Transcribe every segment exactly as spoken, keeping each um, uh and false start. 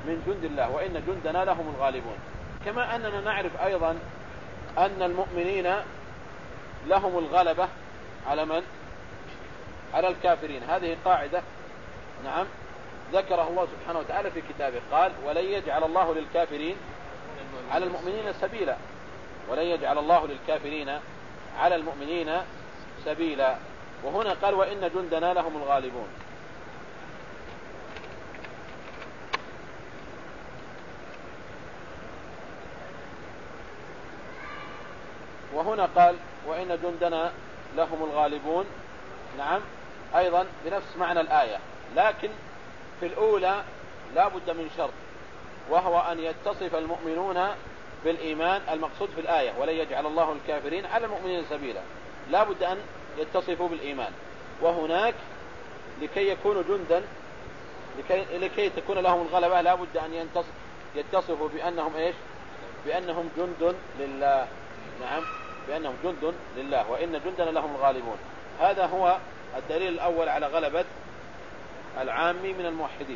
من جند الله وإن جندنا لهم الغالبون. كما أننا نعرف أيضا أن المؤمنين لهم الغلبة على من؟ على الكافرين. هذه قاعدة نعم ذكره الله سبحانه وتعالى في كتابه، قال ولن يجعل الله للكافرين على المؤمنين سبيلا، ولن يجعل الله للكافرين على المؤمنين سبيلا. وهنا قال وإن جندنا لهم الغالبون. وهنا قال وإن جندنا لهم الغالبون نعم أيضا بنفس معنى الآية، لكن في الأولى لا بد من شرط، وهو أن يتصف المؤمنون بالإيمان المقصود في الآية ولن يجعل الله الكافرين على المؤمنين سبيلا، لا بد أن يتصفوا بالإيمان. وهناك لكي يكونوا جندا لكي, لكي تكون لهم الغلبة لا بد أن يتصفوا بأنهم إيش؟ بأنهم جند لله. نعم بأنهم جند لله وإن جندنا لهم الغالبون. هذا هو الدليل الأول على غلبة العامي من الموحدين.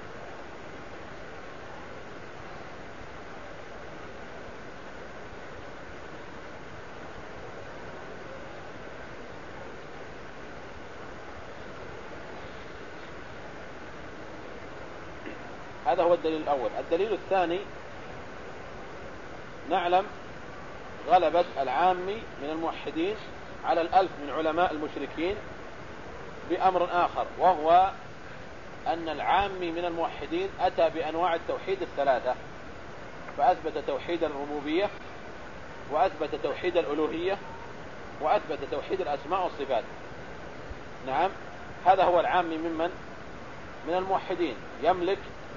هذا هو الدليل الأول. الدليل الثاني نعلم غلبة العامي من الموحدين على الألف من علماء المشركين بأمر آخر، وهو أن العامي من الموحدين أتى بأنواع التوحيد الثلاثة، فأثبت توحيد الربوبية وأثبت توحيد الألوهية وأثبت توحيد الأسماء والصفات. نعم هذا هو العامي ممن من الموحدين، يملك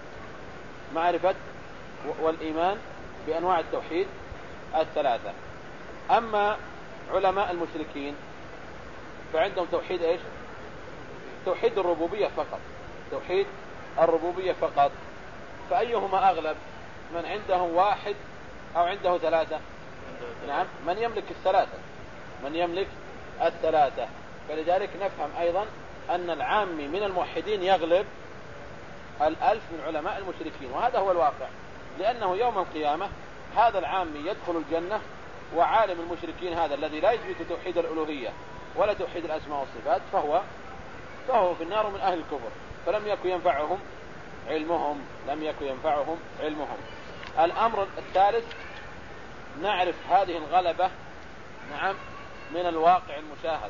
معرفة والإيمان بأنواع التوحيد الثلاثة. أما علماء المشركين فعندهم توحيد إيش؟ توحيد الربوبية فقط، توحيد الربوبية فقط. فأيهما أغلب؟ من عنده واحد أو عنده ثلاثة؟ نعم من يملك الثلاثة، من يملك الثلاثة. فلذلك نفهم أيضا أن العامي من الموحدين يغلب الألف من علماء المشركين، وهذا هو الواقع، لأنه يوم القيامة هذا العامي يدخل الجنة، وعالم المشركين هذا الذي لا يثبت توحيد الألوهية ولا توحيد الأسماء والصفات فهو فهو في النار من أهل الكفر، فلم يكن ينفعهم علمهم لم يكن ينفعهم علمهم. الأمر الثالث نعرف هذه الغلبة نعم من الواقع المشاهد،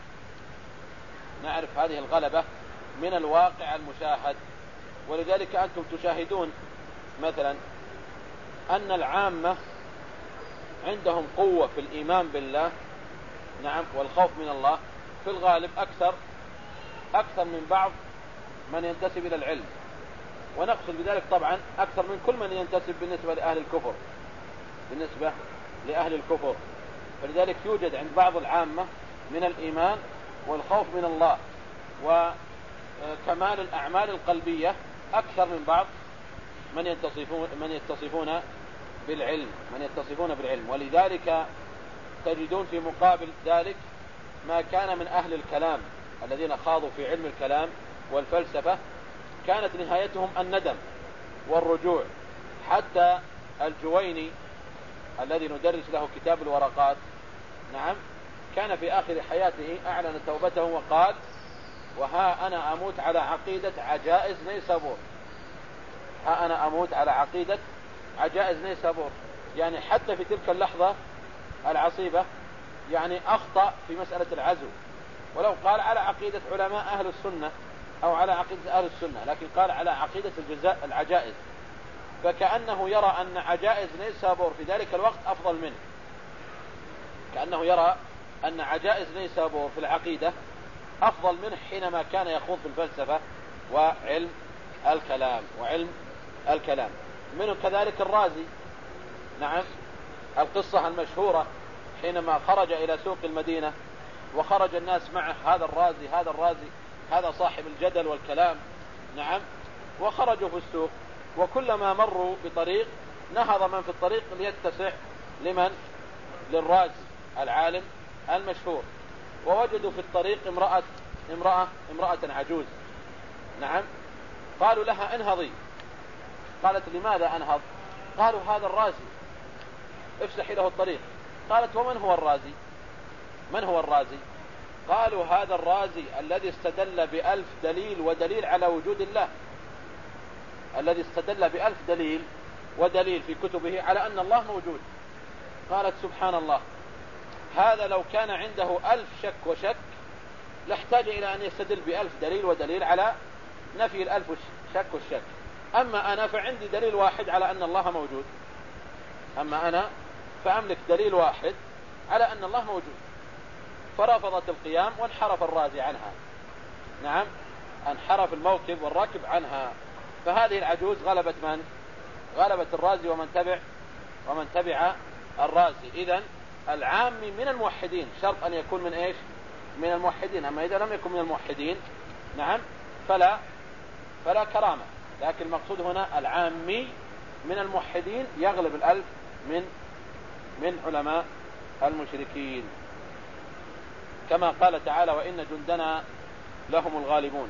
نعرف هذه الغلبة من الواقع المشاهد. ولذلك أنتم تشاهدون مثلا أن العامة عندهم قوة في الإيمان بالله نعم والخوف من الله في الغالب أكثر أكثر من بعض من ينتسب إلى العلم، ونقصد بذلك طبعا أكثر من كل من ينتسب بالنسبة لأهل الكفر بالنسبة لأهل الكفر. فلذلك يوجد عند بعض العامة من الإيمان والخوف من الله وكمال الأعمال القلبية أكثر من بعض من يتصفون من يتصفون بالعلم من يتصفون بالعلم. ولذلك تجدون في مقابل ذلك ما كان من أهل الكلام الذين خاضوا في علم الكلام والفلسفة كانت نهايتهم الندم والرجوع. حتى الجويني الذي ندرس له كتاب الورقات نعم كان في آخر حياته أعلن توبته وقال وها أنا أموت على عقيدة عجائز نيسابور، ها أنا أموت على عقيدة عجائز نيسابور. يعني حتى في تلك اللحظة العصيبة يعني أخطأ في مسألة العزو، ولو قال على عقيدة علماء أهل السنة أو على عقيدة أهل السنة، لكن قال على عقيدة الجزاء العجائز، فكأنه يرى أن عجائز نيسابور في ذلك الوقت أفضل منه، كأنه يرى أن عجائز نيسابور في العقيدة أفضل منه حينما كان يخوض في الفلسفة وعلم الكلام وعلم الكلام. منه كذلك الرازي نعم القصة المشهورة حينما خرج إلى سوق المدينة وخرج الناس معه هذا الرازي هذا الرازي هذا صاحب الجدل والكلام نعم، وخرجوا في السوق وكلما مروا بطريق نهض من في الطريق ليتسع لمن للرازي العالم المشهور، ووجدوا في الطريق امرأة امرأة امرأة عجوز نعم، قالوا لها انهضي قالت لماذا أنهض؟ قالوا هذا الرازي افسحي له الطريق. قالت ومن هو الرازي؟ من هو الرازي؟ قالوا هذا الرازي الذي استدل بألف دليل ودليل على وجود الله، الذي استدل بألف دليل ودليل في كتبه على أن الله موجود. قالت سبحان الله، هذا لو كان عنده ألف شك وشك لاحتاج إلى أن يستدل بألف دليل ودليل على نفي الألف شك والشك. أما أنا فعندي دليل واحد على أن الله موجود، أما أنا فأملك دليل واحد على أن الله موجود. فرفضت القيام وانحرف الرازي عنها. نعم، انحرف الموكب والراكب عنها. فهذه العجوز غلبت من؟ غلبت الرازي ومن تبع ومن تبع الرازي. إذن العامي من الموحدين شرط أن يكون من إيش؟ من الموحدين. أما إذا لم يكن من الموحدين نعم فلا فلا كرامة. لكن المقصود هنا العامي من الموحدين يغلب الألف من من علماء المشركين، كما قال تعالى وإن جندنا لهم الغالبون.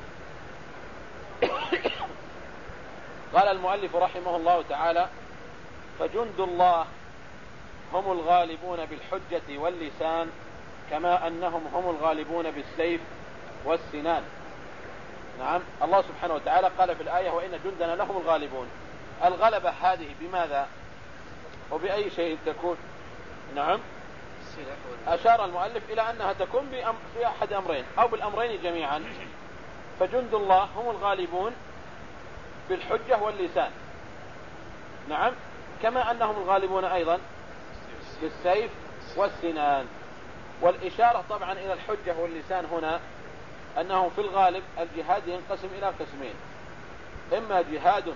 قال المؤلف رحمه الله تعالى فجند الله هم الغالبون بالحجة واللسان كما أنهم هم الغالبون بالسيف والسنان. نعم، الله سبحانه وتعالى قال في الآية وإن جندنا لهم الغالبون. الغلبة هذه بماذا وبأي شيء تكون؟ نعم، أشار المؤلف إلى أنها تكون في أحد أمرين أو بالأمرين جميعا. فجند الله هم الغالبون بالحجة واللسان، نعم، كما أنهم الغالبون أيضا بالسيف والسنان. والإشارة طبعا إلى الحجة واللسان هنا أنه في الغالب الجهاد ينقسم إلى قسمين: إما جهاد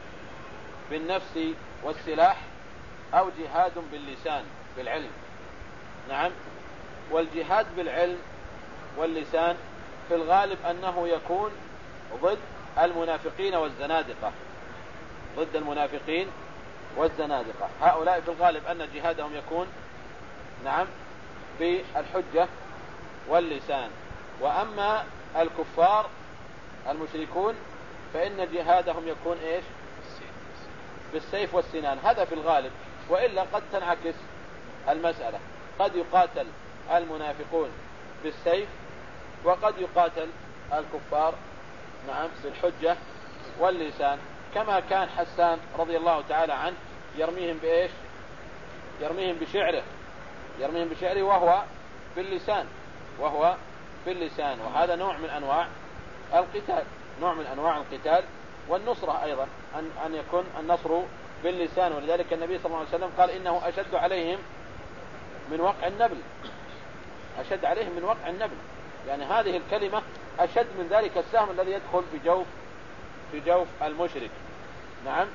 بالنفس والسلاح أو جهاد باللسان بالعلم. نعم، والجهاد بالعلم واللسان في الغالب أنه يكون ضد المنافقين والزنادقة، ضد المنافقين والزنادقة. هؤلاء في الغالب أن جهادهم يكون نعم بالحجة واللسان. وأما الكفار المشركون فإن جهادهم يكون إيش؟ بالسيف والسنان. هذا في الغالب، وإلا قد تنعكس المسألة، قد يقاتل المنافقون بالسيف وقد يقاتل الكفار نعم بالحجة واللسان، كما كان حسان رضي الله تعالى عنه يرميهم بإيش؟ يرميهم بشعره، يرميهم بشعره وهو باللسان، وهو باللسان. وهذا نوع من أنواع القتال، نوع من أنواع القتال والنصرة أيضا، أن, أن يكون النصر باللسان. ولذلك النبي صلى الله عليه وسلم قال إنه أشد عليهم من وقع النبل، أشد عليهم من وقع النبل، يعني هذه الكلمة أشد من ذلك السهم الذي يدخل في جوف في جوف المشرك. نعم،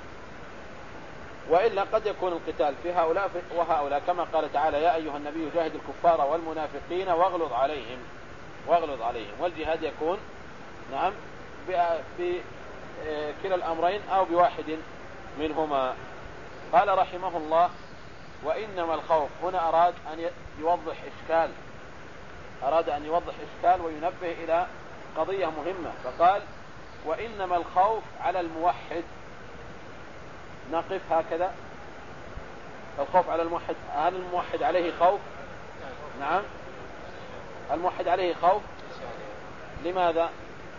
وإلا قد يكون القتال في هؤلاء وهؤلاء، كما قال تعالى يا أيها النبي جاهد الكفار والمنافقين واغلظ عليهم واغلظ عليهم. والجهاد يكون نعم في كلا الأمرين أو بواحد منهما. قال رحمه الله وإنما الخوف. هنا أراد أن يوضح إشكال، أراد أن يوضح إشكال وينبه إلى قضية مهمة، فقال وإنما الخوف على الموحد. نقف هكذا، الخوف على الموحد، هل الموحد عليه خوف؟ نعم، الموحد عليه خوف. لماذا؟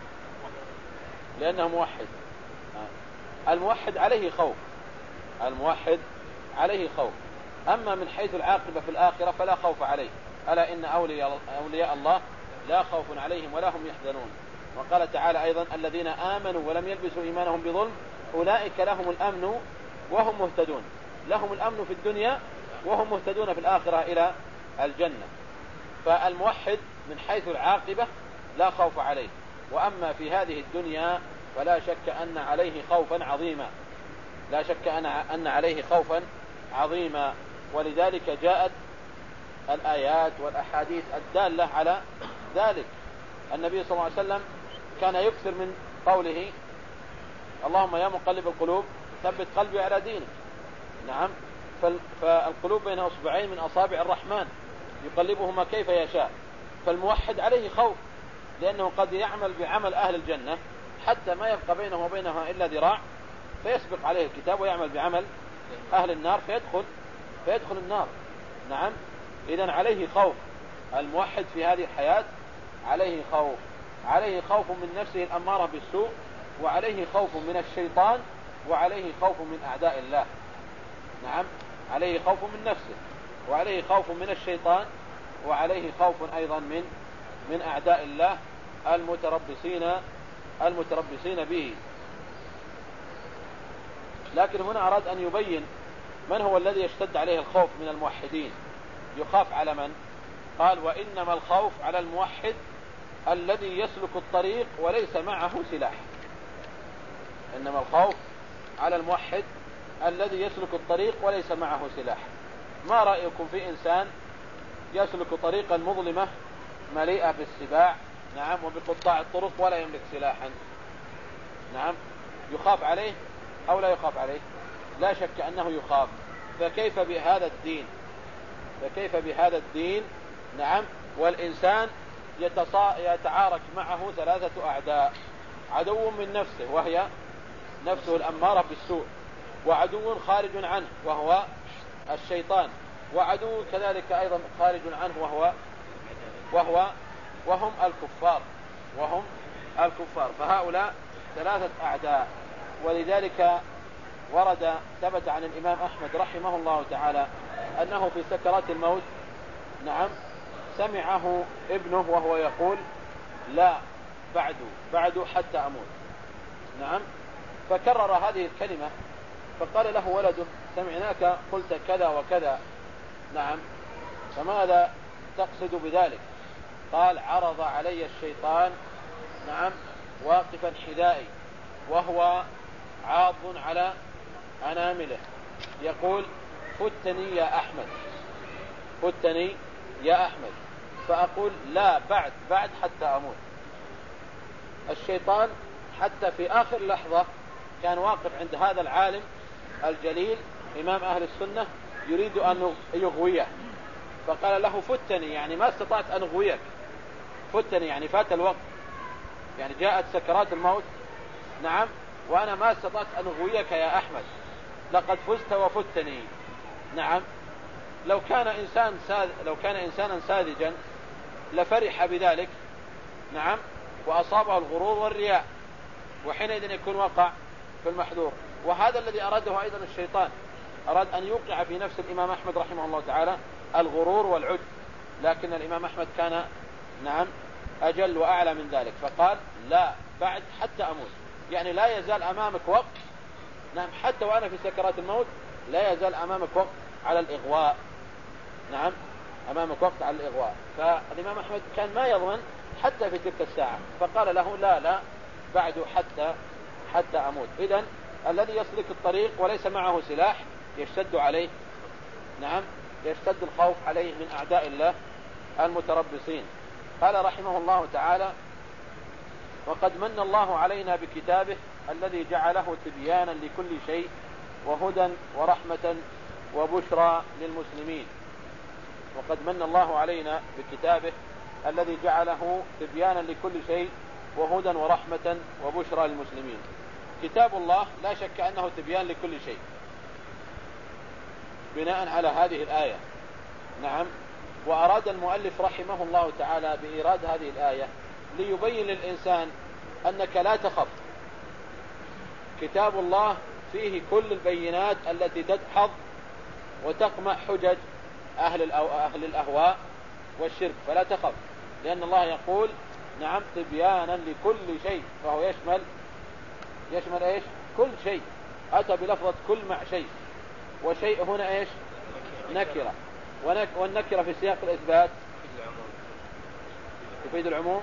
لأنه موحد. الموحد عليه خوف، الموحد عليه خوف. أما من حيث العاقبة في الآخرة فلا خوف عليه. ألا إن أولياء, أولياء الله لا خوف عليهم ولا هم يحزنون. وقال تعالى أيضا الذين آمنوا ولم يلبسوا إيمانهم بظلم أولئك لهم الأمن وهم مهتدون. لهم الأمن في الدنيا وهم مهتدون في الآخرة إلى الجنة. فالموحد من حيث العاقبة لا خوف عليه، وأما في هذه الدنيا فلا شك أن عليه خوفا عظيما، لا شك أن عليه خوفا عظيما. ولذلك جاءت الآيات والأحاديث الدالة على ذلك. النبي صلى الله عليه وسلم كان يكثر من قوله اللهم يا مقلب القلوب ثبت قلبي على دينك. نعم، فالقلوب بين أصبعين من أصابع الرحمن يقلبهما كيف يشاء. فالموحد عليه خوف، لأنه قد يعمل بعمل أهل الجنة حتى ما يبقى بينه وبينها إلا ذراع، فيسبق عليه الكتاب ويعمل بعمل أهل النار فيدخل فيدخل النار. نعم. إذن عليه خوف الموحد في هذه الحياة، عليه خوف عليه خوف من نفسه الأمارة بالسوء، وعليه خوف من الشيطان، وعليه خوف من أعداء الله. نعم. عليه خوف من نفسه، وعليه خوف من الشيطان، وعليه خوف أيضا من من أعداء الله المتربصين المتربصين به. لكن هنا أراد أن يبين من هو الذي يشتد عليه الخوف من الموحدين. يخاف على من؟ قال: وإنما الخوف على الموحد الذي يسلك الطريق وليس معه سلاح. إنما الخوف على الموحد الذي يسلك الطريق وليس معه سلاح. ما رأيكم في إنسان يسلك طريقا مظلمة مليئة بالسباع، نعم، وبقطاع الطرق ولا يملك سلاحا؟ نعم. يخاف عليه أو لا يخاف عليه؟ لا شك أنه يخاف. فكيف بهذا الدين فكيف بهذا الدين نعم، والإنسان يتصا... يتعارك معه ثلاثة أعداء: عدو من نفسه وهي نفسه الأمارة بالسوء، وعدو خارج عنه وهو الشيطان، وعدو كذلك أيضا خارج عنه وهو وهو وهم الكفار وهم الكفار فهؤلاء ثلاثة أعداء. ولذلك ورد ثبت عن الإمام أحمد رحمه الله تعالى أنه في سكرات الموت نعم سمعه ابنه وهو يقول: لا بعد بعد حتى أموت. نعم. فكرر هذه الكلمة، فقال له ولده: سمعناك قلت كذا وكذا. نعم. فماذا تقصد بذلك؟ قال: عرض علي الشيطان نعم واقفا حذائي وهو عاض على أنامله يقول: فتني يا أحمد فتني يا أحمد فأقول: لا بعد بعد حتى أموت. الشيطان حتى في آخر لحظة كان واقف عند هذا العالم الجليل إمام أهل السنة يريد أن يغويه، فقال له: فتني، يعني ما استطعت أن أغويك. فتني يعني فات الوقت، يعني جاءت سكرات الموت نعم وأنا ما استطعت أن أغويك يا أحمد، لقد فزت وفتني. نعم. لو كان إنسان ساذ... لو كان إنسانا ساذجا لفرح بذلك نعم وأصابه الغرور والرياء، وحينئذ يكون وقع في المحذور. وهذا الذي أراده أيضا الشيطان، أراد أن يوقع في نفس الإمام أحمد رحمه الله تعالى الغرور والعجب، لكن الإمام أحمد كان نعم أجل وأعلى من ذلك، فقال: لا بعد حتى أموت، يعني لا يزال أمامك وقت. نعم. حتى وأنا في سكرات الموت لا يزال أمامك وقت على الإغواء. نعم. أمامك وقت على الإغواء. فالإمام أحمد كان ما يضمن حتى في تلك الساعة، فقال له: لا لا بعد حتى حتى أموت. إذن الذي يسلك الطريق وليس معه سلاح يشتد عليه نعم يشتد الخوف عليه من أعداء الله المتربصين. قال رحمه الله تعالى: وقد من الله علينا بكتابه الذي جعله تبيانا لكل شيء وهدى ورحمة وبشرى للمسلمين. وقد من الله علينا بكتابه الذي جعله تبيانا لكل شيء وهدى ورحمة وبشرى للمسلمين. كتاب الله لا شك أنه تبيان لكل شيء بناء على هذه الآية. نعم. وأراد المؤلف رحمه الله تعالى بإيراد هذه الآية ليبين للإنسان أنك لا تخف. كتاب الله فيه كل البينات التي تدحض وتقمع حجج أهل, أهل الأهواء والشرك، فلا تخف، لأن الله يقول: نعم تبيانا لكل شيء، فهو يشمل يشمل إيش؟ كل شيء. أتى بلفظة كل مع شيء، وشيء هنا إيش؟ نكرة، والنكرة في سياق الإثبات تفيد العموم.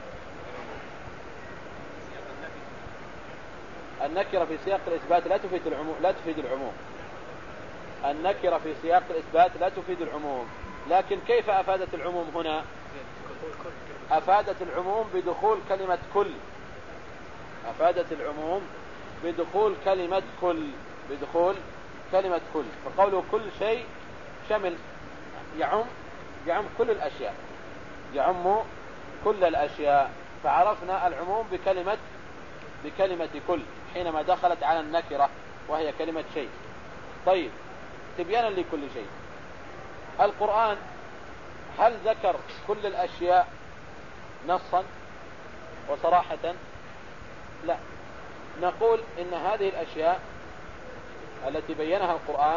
النكرة في سياق الإثبات لا تفيد العموم لا تفيد العموم النكرة في سياق الإثبات لا تفيد العموم. لكن كيف أفادت العموم هنا؟ أفادت العموم بدخول كلمة كل أفادت العموم بدخول كلمة كل بدخول كلمة كل فقوله كل شيء شمل يعم يعم كل الأشياء يعم كل الأشياء. فعرفنا العموم بكلمة بكلمة كل، حينما دخلت على النكرة وهي كلمة شيء. طيب، تبيانا لكل شيء، القرآن هل ذكر كل الأشياء نصا وصراحة؟ لا، نقول إن هذه الأشياء التي بينها القرآن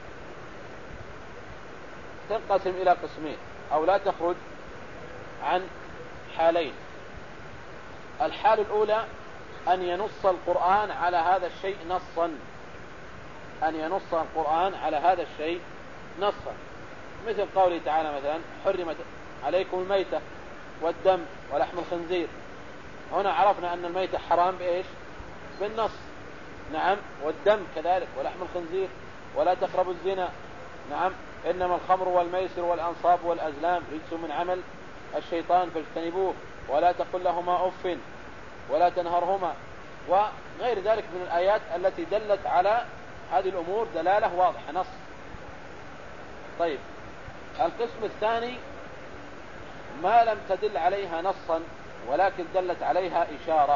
تنقسم إلى قسمين، أو لا تخرج عن حالين. الحال الأولى أن ينص القرآن على هذا الشيء نصا، أن ينص القرآن على هذا الشيء نصا، مثل قوله تعالى مثلا: حرمت عليكم الميتة والدم ولحم الخنزير. هنا عرفنا أن الميتة حرام بإيش؟ بالنص. نعم، والدم كذلك ولحم الخنزير. ولا تقربوا الزنا. نعم، إنما الخمر والميسر والأنصاب والأزلام رجس من عمل الشيطان فاجتنبوه. ولا تقل لهما أف ولا تنهرهما، وغير ذلك من الآيات التي دلت على هذه الأمور دلالة واضحة، نص. طيب، القسم الثاني ما لم تدل عليها نصا ولكن دلت عليها إشارة،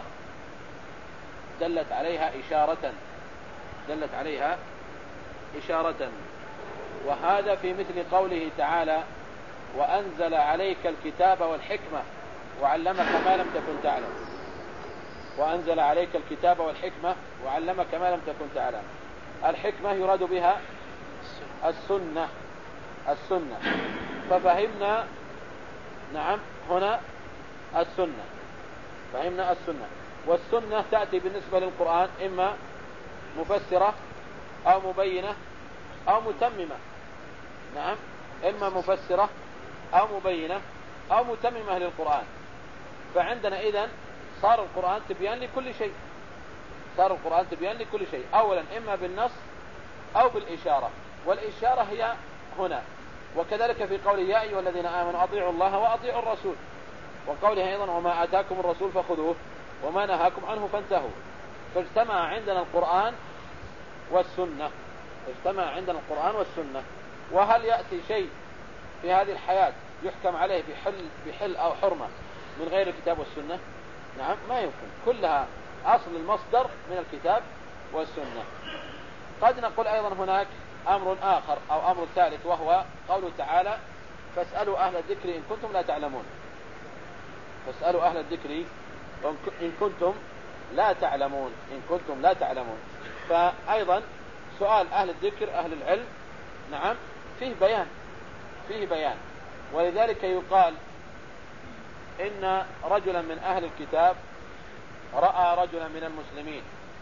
دلت عليها إشارة دلت عليها إشارة وهذا في مثل قوله تعالى: وأنزل عليك الكتاب والحكمة وعلمك ما لم تكن تعلم. وأنزل عليك الكتاب والحكمة وعلمك ما لم تكن تعلم. الحكمة يراد بها السنة السنة ففهمنا نعم هنا السنة فهمنا السنة. والسنة تأتي بالنسبة للقرآن إما مفسرة أو مبينة أو متممة. نعم، إما مفسرة أو مبينة أو متممة للقرآن. فعندنا إذن صار القرآن تبيان لكل شيء صار القرآن تبيان لكل شيء أولا إما بالنص أو بالإشارة، والإشارة هي هنا. وكذلك في قوله: يا أيها الذين آمنوا أطيعوا الله وأطيعوا الرسول. وقوله أيضا: وما آتاكم الرسول فخذوه وما نهاكم عنه فانتهوا. فاجتمع عندنا القرآن والسنة اجتمع عندنا القرآن والسنة. وهل يأتي شيء في هذه الحياة يحكم عليه بحل, بحل أو حرمة من غير الكتاب والسنة؟ نعم، ما يمكن. كلها أصل المصدر من الكتاب والسنة. قد نقول أيضا هناك أمر آخر أو أمر ثالث، وهو قوله تعالى: فاسألوا أهل الذكر إن كنتم لا تعلمون. فاسألوا أهل الذكر إن كنتم لا تعلمون إن كنتم لا تعلمون. فأيضا سؤال أهل الذكر أهل العلم نعم فيه بيان فيه بيان ولذلك يقال إن رجلا من أهل الكتاب رأى رجلا من المسلمين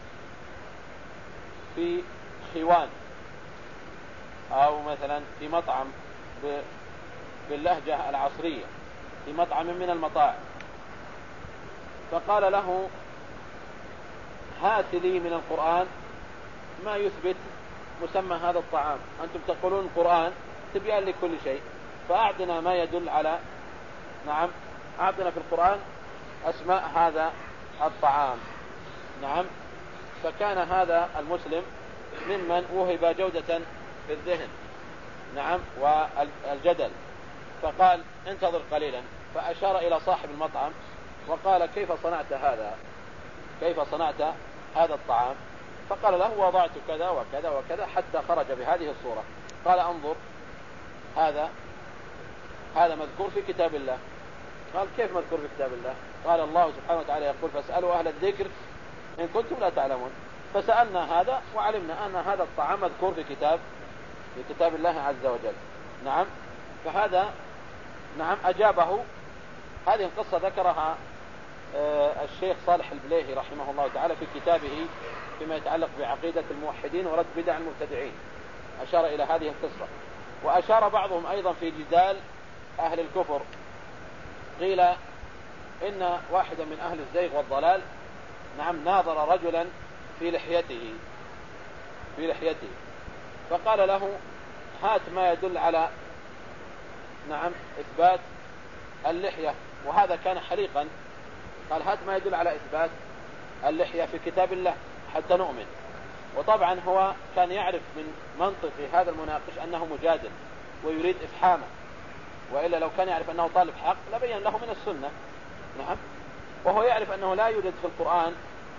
في حيوان أو مثلا في مطعم باللهجة العصرية، في مطعم من المطاعم، فقال له: هات لي من القرآن ما يثبت مسمى هذا الطعام. أنتم تقولون القرآن تبيان لكل شيء، فأعطنا ما يدل على نعم أعطنا في القرآن أسماء هذا الطعام. نعم، فكان هذا المسلم ممن وهب جودة في الذهن نعم والجدل، فقال: انتظر قليلا. فأشار إلى صاحب المطعم وقال: كيف صنعت هذا كيف صنعت هذا الطعام؟ فقال له: وضعت كذا وكذا وكذا حتى خرج بهذه الصورة. قال: انظر، هذا هذا مذكور في كتاب الله. قال: كيف مذكور في كتاب الله؟ قال: الله سبحانه وتعالى يقول: فاسألوا أهل الذكر إن كنتم لا تعلمون. فسألنا هذا وعلمنا أن هذا الطعام مذكور في كتاب في كتاب الله عز وجل. نعم، فهذا نعم أجابه. هذه القصة ذكرها الشيخ صالح البليهي رحمه الله تعالى في كتابه فيما يتعلق بعقيدة الموحدين ورد بدع المبتدعين، أشار إلى هذه القصة. وأشار بعضهم أيضا في جدال أهل الكفر، قيل إن واحدا من أهل الزيغ والضلال نعم ناظر رجلا في لحيته في لحيته فقال له: هات ما يدل على نعم إثبات اللحية، وهذا كان حليقا. قال: هات ما يدل على إثبات اللحية في كتاب الله حتى نؤمن. وطبعا هو كان يعرف من منطق هذا المناقش أنه مجادل ويريد إفحامه، وإلا لو كان يعرف أنه طالب حق لبين له من السنة. نعم، وهو يعرف أنه لا يوجد في القرآن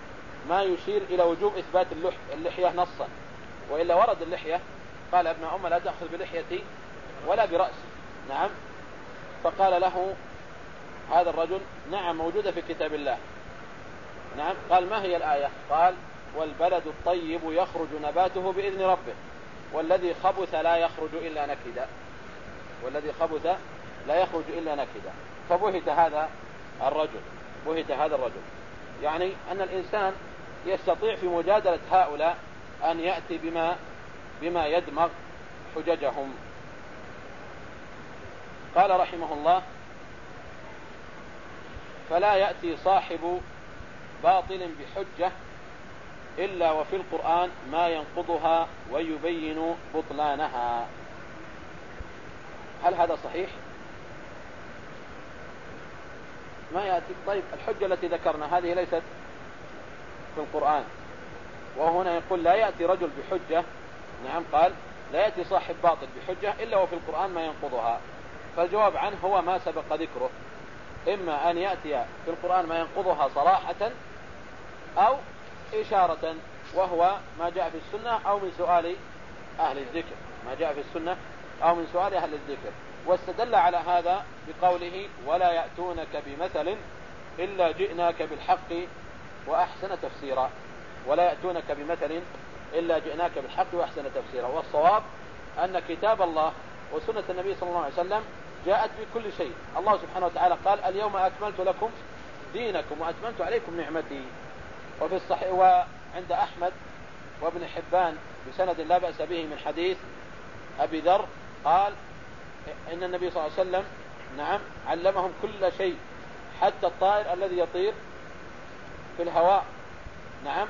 ما يشير إلى وجوب إثبات اللحية نصا، وإلا ورد اللحية قال ابن أم لا تأخذ بلحيتي ولا برأسي. نعم. فقال له هذا الرجل نعم موجودة في كتاب الله. نعم. قال ما هي الآية؟ قال والبلد الطيب يخرج نباته بإذن ربه والذي خبث لا يخرج إلا نكدا، والذي خبث لا يخرج إلا نكدا. فبهت هذا الرجل، بهت هذا الرجل يعني أن الإنسان يستطيع في مجادلة هؤلاء أن يأتي بما بما يدمغ حججهم. قال رحمه الله فلا يأتي صاحب باطل بحجة إلا وفي القرآن ما ينقضها ويبين بطلانها. هل هذا صحيح؟ ما يأتي. طيب الحجة التي ذكرنا هذه ليست في القرآن، وهنا يقول لا يأتي رجل بحجة. نعم. قال لا يأتي صاحب باطل بحجة إلا وفي القرآن ما ينقضها. فالجواب عنه هو ما سبق ذكره، إما أن يأتي في القرآن ما ينقضها صراحة أو إشارة، وهو ما جاء في السنة أو من سؤال أهل الذكر، ما جاء في السنة أو من سؤال أهل الذكر. واستدل على هذا بقوله ولا يأتونك بمثل إلا جئناك بالحق وأحسن تفسيرا. ولا يأتونك بمثل إلا جئناك بالحق وأحسن تفسيرا. والصواب أن كتاب الله وسنة النبي صلى الله عليه وسلم جاءت بكل شيء. الله سبحانه وتعالى قال اليوم أكملت لكم دينكم وأتممت عليكم نعمتي. وفي الصحيح وعند أحمد وابن حبان بسند لا بأس به من حديث أبي ذر قال إن النبي صلى الله عليه وسلم نعم علمهم كل شيء حتى الطائر الذي يطير في الهواء. نعم.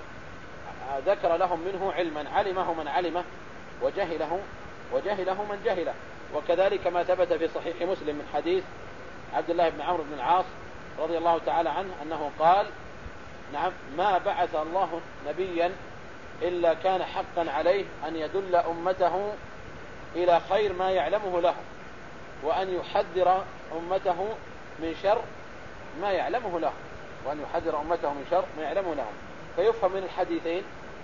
ذكر لهم منه علما علمه من علمه وجهله وجهله من جهله. وكذلك ما ثبت في صحيح مسلم من حديث عبد الله بن عمرو بن العاص رضي الله تعالى عنه أنه قال نعم ما بعث الله نبيا إلا كان حقا عليه أن يدل أمته إلى خير ما يعلمه لهم، وأن يحذر أمته من شر ما يعلمه لهم، وأن يحذر أمته من شر ما يعلمه لهم. فيفهم من الحديثين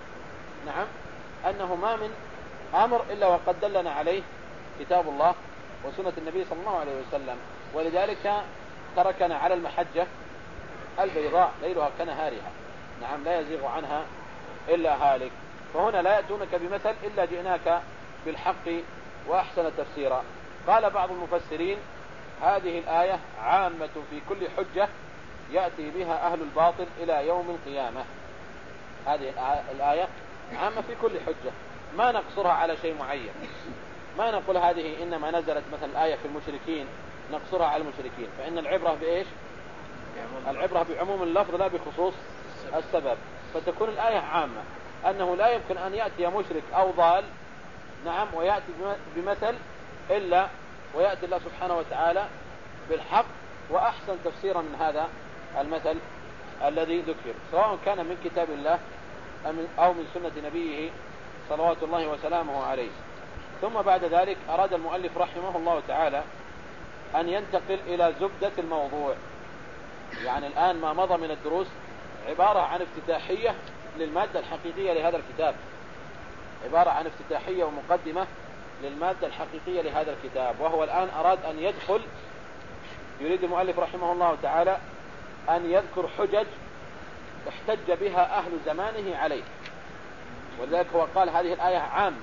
نعم أنه ما من أمر إلا وقد دلنا عليه كتاب الله وسنة النبي صلى الله عليه وسلم. ولذلك تركنا على المحجة البيضاء ليلها كنهارها. نعم. لا يزيغ عنها إلا هالك. فهنا لا يأتونك بمثل إلا جئناك بالحق وأحسن تفسيرا. قال بعض المفسرين هذه الآية عامة في كل حجة يأتي بها أهل الباطل إلى يوم القيامة. هذه الآية عامة في كل حجة، ما نقصرها على شيء معين. ما نقول هذه إنما نزلت مثلا الآية في المشركين نقصرها على المشركين، فإن العبرة بإيش؟ العبرة بعموم اللفظ لا بخصوص السبب. فتكون الآية عامة أنه لا يمكن أن يأتي مشرك أو ضال نعم ويأتي بمثل إلا ويأتي الله سبحانه وتعالى بالحق وأحسن تفسيرا من هذا المثل الذي ذكر، سواء كان من كتاب الله أو من سنة نبيه صلوات الله وسلامه عليه. ثم بعد ذلك أراد المؤلف رحمه الله تعالى أن ينتقل إلى زبدة الموضوع. يعني الآن ما مضى من الدروس عبارة عن افتتاحية للمادة الحقيقية لهذا الكتاب، عبارة عن افتتاحية ومقدمة للمادة الحقيقية لهذا الكتاب. وهو الآن أراد أن يدخل، يريد المؤلف رحمه الله تعالى أن يذكر حجج احتج بها أهل زمانه عليه. ولذلك هو قال هذه الآية عامة،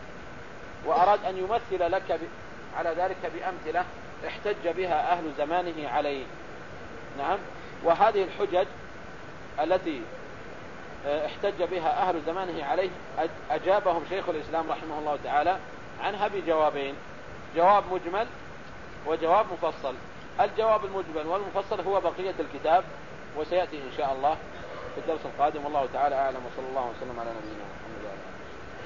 وأراد أن يمثل لك على ذلك بأمثلة احتج بها أهل زمانه عليه. نعم. وهذه الحجج التي احتج بها أهل زمانه عليه أجابهم شيخ الإسلام رحمه الله تعالى عنها بجوابين، جواب مجمل وجواب مفصل. الجواب المجمل والمفصل هو بقية الكتاب، وسيأتي إن شاء الله في الدرس القادم. والله تعالى أعلم، وصلى الله وسلم على نبينا محمد وعلى آله.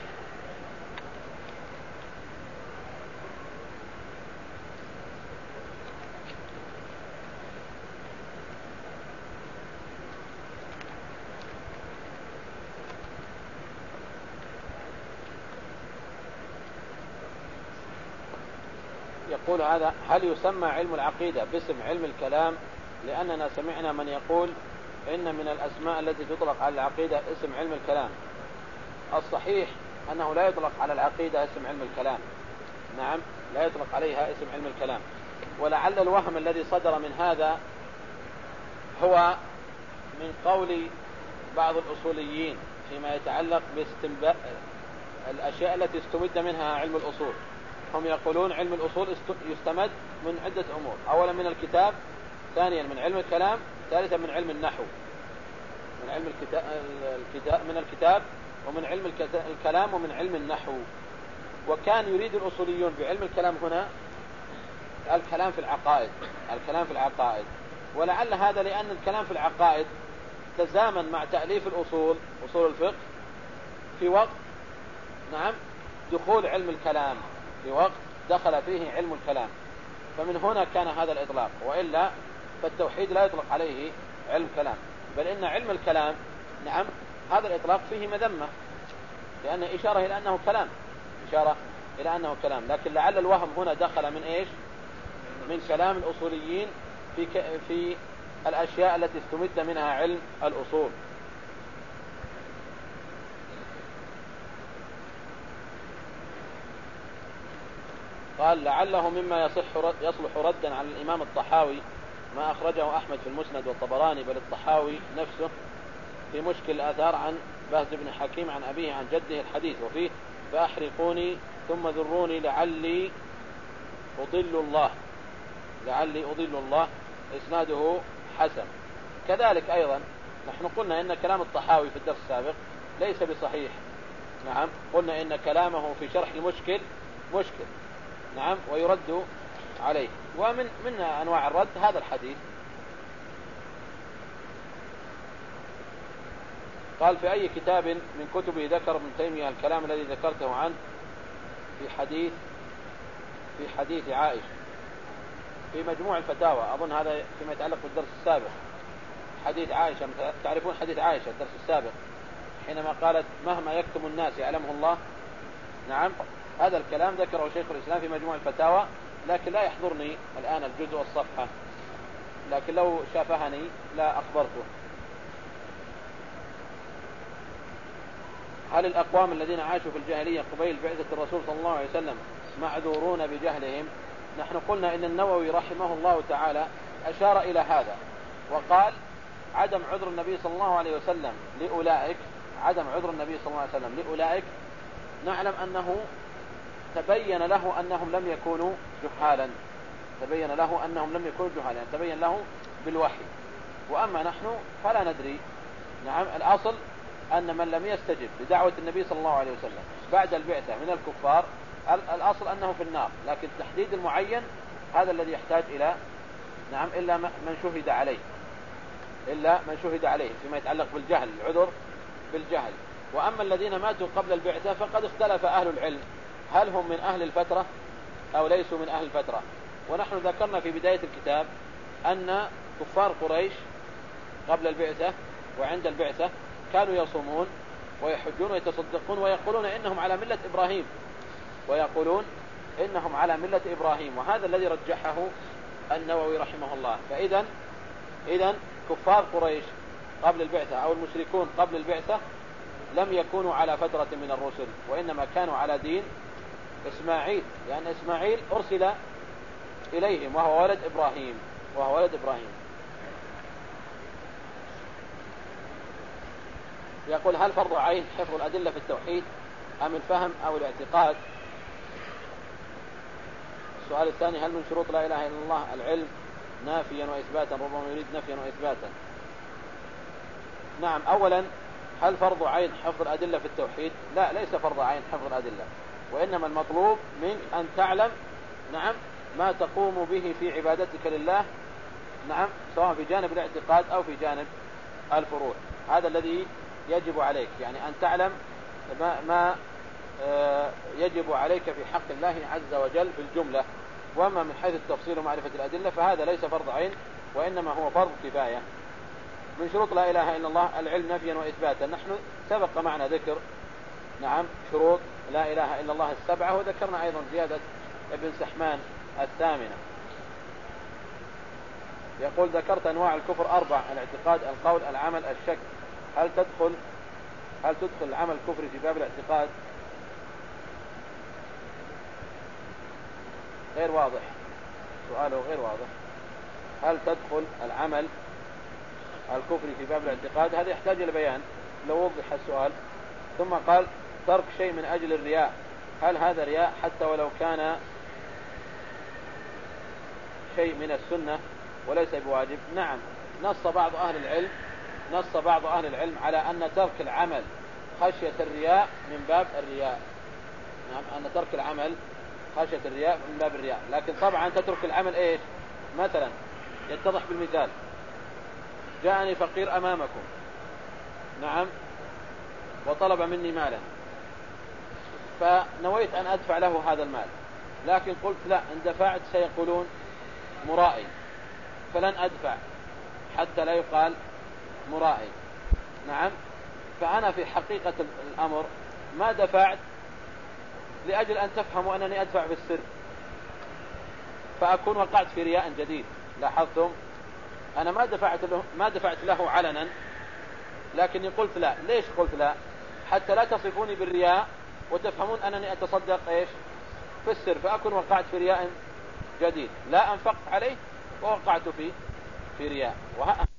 يقول هذا هل يسمى علم العقيدة باسم علم الكلام؟ لأننا سمعنا من يقول إن من الأسماء التي تطلق على العقيدة اسم علم الكلام. الصحيح أنه لا يطلق على العقيدة اسم علم الكلام. نعم، لا يطلق عليها اسم علم الكلام. ولعل الوهم الذي صدر من هذا هو من قول بعض الأصوليين فيما يتعلق باستنباء الأشياء التي استمد منها علم الأصول. هم يقولون علم الأصول يستمد من عدة أمور: أولا من الكتاب، ثانيا من علم الكلام، ثالثا من علم النحو. من علم الكتاب من الكتاب ومن علم الكلام ومن علم النحو. وكان يريد الأصوليون بعلم الكلام هنا الكلام في العقائد، الكلام في العقائد. ولعل هذا لأن الكلام في العقائد تزامن مع تأليف الأصول، أصول الفقه، في وقت نعم دخول علم الكلام، في وقت دخل فيه علم الكلام. فمن هنا كان هذا الإطلاق، وإلا فالتوحيد لا يطلق عليه علم كلام، بل إن علم الكلام نعم هذا الإطلاق فيه مذمة، لأن إشارة إلى أنه كلام، إشارة إلى أنه كلام. لكن لعل الوهم هنا دخل من إيش؟ من كلام الأصوليين في ك... في الأشياء التي استمد منها علم الأصول. قال: لعله مما يصح يصلح ردا على الإمام الطحاوي ما أخرجه أحمد في المسند والطبراني، بل الطحاوي نفسه في مشكل الآثار عن بهز بن حكيم عن أبيه عن جده الحديث، وفيه: فأحرقوني ثم ذروني لعلي أضل الله، لعلي أضل الله، إسناده حسن. كذلك أيضا نحن قلنا إن كلام الطحاوي في الدرس السابق ليس بصحيح. نعم، قلنا إن كلامه في شرح المشكل مشكل، نعم، ويرد عليه. ومن من أنواع الرد هذا الحديث. قال: في أي كتاب من كتبه ذكر ابن تيمية الكلام الذي ذكرته عنه في حديث في حديث عائشة؟ في مجموع الفتاوى، أظن هذا فيما يتعلق بالدرس السابق. حديث عائشة، تعرفون حديث عائشة الدرس السابق حينما قالت: مهما يكتم الناس يعلمه الله. نعم، هذا الكلام ذكره شيخ الإسلام في مجموع الفتاوى، لكن لا يحضرني الآن الجزء والصفحة، لكن لو شافهني لا أخبرته. هل الأقوام الذين عاشوا في الجاهلية قبيل بعثة الرسول صلى الله عليه وسلم معذورون بجهلهم؟ نحن قلنا إن النووي رحمه الله تعالى أشار إلى هذا وقال: عدم عذر النبي صلى الله عليه وسلم لأولئك، عدم عذر النبي صلى الله عليه وسلم لأولئك نعلم أنه تبين له أنهم لم يكونوا جهالا، تبين له أنهم لم يكونوا جهالا، يعني تبين له بالوحي. وأما نحن فلا ندري. نعم، الأصل أن من لم يستجب لدعوة النبي صلى الله عليه وسلم بعد البعثة من الكفار الأصل أنه في النار، لكن التحديد المعين هذا الذي يحتاج إلى نعم إلا من شهد عليه، إلا من شهد عليه فيما يتعلق بالجهل، العذر بالجهل. وأما الذين ماتوا قبل البعثة فقد اختلف أهل العلم هل هم من أهل الفترة أو ليسوا من أهل الفترة. ونحن ذكرنا في بداية الكتاب أن كفار قريش قبل البعثة وعند البعثة كانوا يصومون ويحجون ويتصدقون ويقولون إنهم على ملة إبراهيم، ويقولون إنهم على ملة إبراهيم، وهذا الذي رجحه النووي رحمه الله. فإذا إذا كفار قريش قبل البعثة أو المشركون قبل البعثة لم يكونوا على فترة من الرسل، وإنما كانوا على دين إسماعيل، لأن يعني إسماعيل أرسل إليهم وهو ولد إبراهيم، وهو ولد إبراهيم. يقول: هل فرض عين حفظ الأدلة في التوحيد أم الفهم أو الاعتقاد؟ السؤال الثاني: هل من شروط لا إله إلا الله العلم نافيا وإثباتا؟ ربما يريد نفيا وإثباتا. نعم، أولا هل فرض عين حفظ الأدلة في التوحيد؟ لا، ليس فرض عين حفظ الأدلة، وإنما المطلوب منك أن تعلم نعم ما تقوم به في عبادتك لله، نعم، سواء في جانب الاعتقاد أو في جانب الفروع. هذا الذي يجب عليك، يعني أن تعلم ما, ما يجب عليك في حق الله عز وجل في الجملة. وأما من حيث التفصيل ومعرفة الأدلة فهذا ليس فرض عين، وإنما هو فرض كفاية. من شروط لا إله إلا الله العلم نفيا وإثباتا. نحن سبق معنا ذكر نعم شروط لا إله إلا الله السبعة، وذكرنا أيضا زيادة ابن سحمان الثامنة. يقول ذكرت أنواع الكفر أربع: الاعتقاد، القول، العمل، الشك. هل تدخل هل تدخل العمل الكفري في باب الاعتقاد؟ غير واضح، سؤاله غير واضح. هل تدخل العمل الكفري في باب الاعتقاد؟ هذا يحتاج إلى بيان لو وضح السؤال. ثم قال ترك شيء من أجل الرياء، هل هذا رياء حتى ولو كان شيء من السنة وليس بواجب؟ نعم، نص بعض أهل العلم نص بعض أهل العلم على أن ترك العمل خشية الرياء من باب الرياء. نعم، أن ترك العمل خشية الرياء من باب الرياء. لكن طبعا تترك العمل إيش؟ مثلا يتضح بالمثال: جاءني فقير أمامكم، نعم، وطلب مني مالا، فنويت أن أدفع له هذا المال، لكن قلت لا، إن دفعت سيقولون مرائي، فلن أدفع حتى لا يقال مرائي. نعم، فأنا في حقيقة الأمر ما دفعت لأجل أن تفهموا أنني أدفع بالسر، فأكون وقعت في رياء جديد. لاحظتم؟ أنا ما دفعت له ما دفعت له علنا، لكني قلت لا. ليش قلت لا؟ حتى لا تصفوني بالرياء وتفهمون أنني أتصدق إيش في السر، فأكون وقعت في رياء جديد. لا أنفقت عليه ووقعت في في رياء.